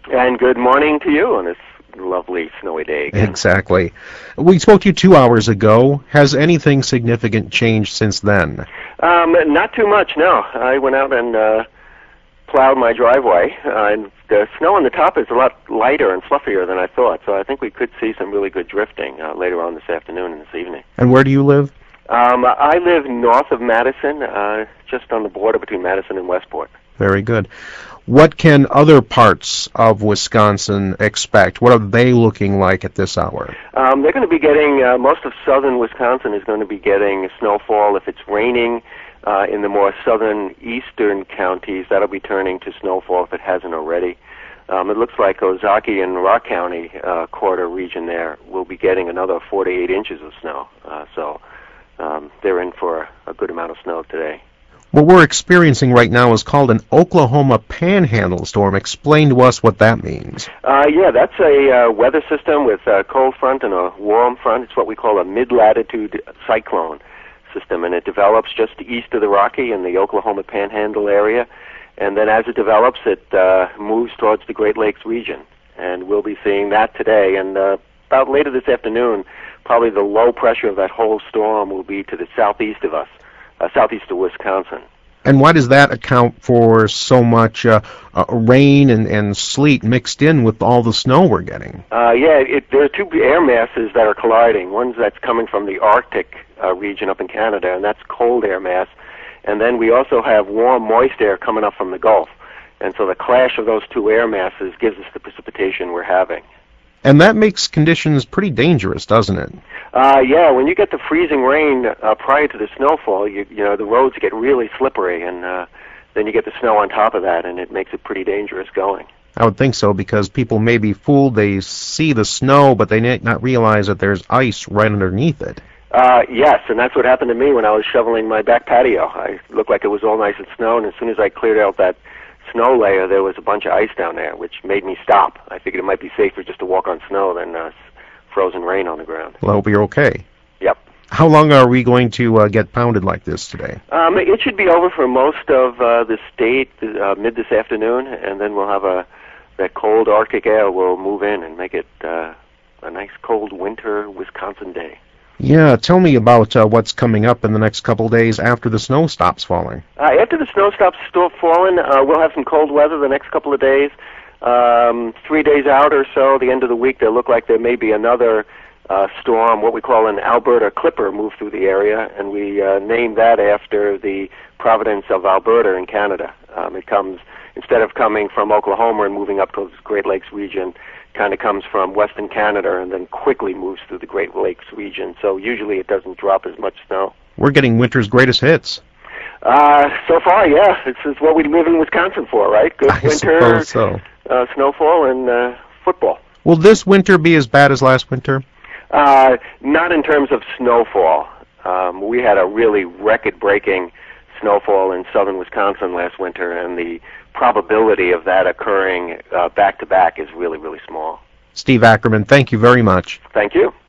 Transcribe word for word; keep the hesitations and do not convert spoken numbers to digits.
And good morning to you on this lovely snowy day again. Exactly. We spoke to you two hours ago. Has anything significant changed since then? Um, not too much, no. I went out and uh, plowed my driveway, uh, and the snow on the top is a lot lighter and fluffier than I thought, so I think we could see some really good drifting uh, later on this afternoon and this evening. And where do you live? Um, I live north of Madison, uh, just on the border between Madison and Westport. Very good. What can other parts of Wisconsin expect? What are they looking like at this hour? Um, they're going to be getting, uh, most of southern Wisconsin is going to be getting snowfall. If it's raining uh, in the more southern eastern counties, that'll be turning to snowfall if it hasn't already. Um, it looks like Ozaukee and Rock County uh, quarter region there will be getting another four to eight inches of snow. Uh, so um, they're in for a good amount of snow today. What we're experiencing right now is called an Oklahoma Panhandle storm. Explain to us what that means. Uh, yeah, that's a uh, weather system with a cold front and a warm front. It's what we call a mid-latitude cyclone system, and it develops just east of the Rocky in the Oklahoma Panhandle area. And then as it develops, it uh, moves towards the Great Lakes region. And we'll be seeing that today. And uh, about later this afternoon, probably the low pressure of that whole storm will be to the southeast of us. Uh, southeast of Wisconsin. And why does that account for so much uh, uh, rain and, and sleet mixed in with all the snow we're getting? Uh, yeah, it, there are two air masses that are colliding. One's that's coming from the Arctic uh, region up in Canada, and that's cold air mass. And then we also have warm, moist air coming up from the Gulf. And so the clash of those two air masses gives us the precipitation we're having. And that makes conditions pretty dangerous, doesn't it? Uh, yeah, when you get the freezing rain uh, prior to the snowfall, you, you know, the roads get really slippery, and uh, then you get the snow on top of that, and it makes it pretty dangerous going. I would think so, because people may be fooled. They see the snow, but they may not realize that there's ice right underneath it. Uh, yes, and that's what happened to me when I was shoveling my back patio. I looked like it was all nice and snow, and as soon as I cleared out that snow layer, there was a bunch of ice down there, which made me stop. I figured it might be safer just to walk on snow than uh, frozen rain on the ground. Well, I hope you're okay. Yep. How long are we going to uh, get pounded like this today? Um, it should be over for most of uh, the state uh, mid this afternoon, and then we'll have a that cold Arctic air will move in and make it uh, a nice cold winter Wisconsin day. Yeah, tell me about uh, what's coming up in the next couple days after the snow stops falling. Uh, after the snow stops still falling, uh, we'll have some cold weather the next couple of days. Um, three days out or so, the end of the week, they look like there may be another uh, storm, what we call an Alberta Clipper, move through the area, and we uh, named that after the province of Alberta in Canada. Um, it comes, instead of coming from Oklahoma and moving up towards the Great Lakes region, kind of comes from Western Canada and then quickly moves through the Great Lakes region. So usually it doesn't drop as much snow. We're getting winter's greatest hits. Uh, so far, yeah. This is what we live in Wisconsin for, right? Good I winter, suppose so. uh, snowfall, and uh, football. Will this winter be as bad as last winter? Uh, not in terms of snowfall. Um, we had a really record-breaking snowfall in southern Wisconsin last winter, and the probability of that occurring uh, back-to-back is really, really small. Steve Ackerman, thank you very much. Thank you.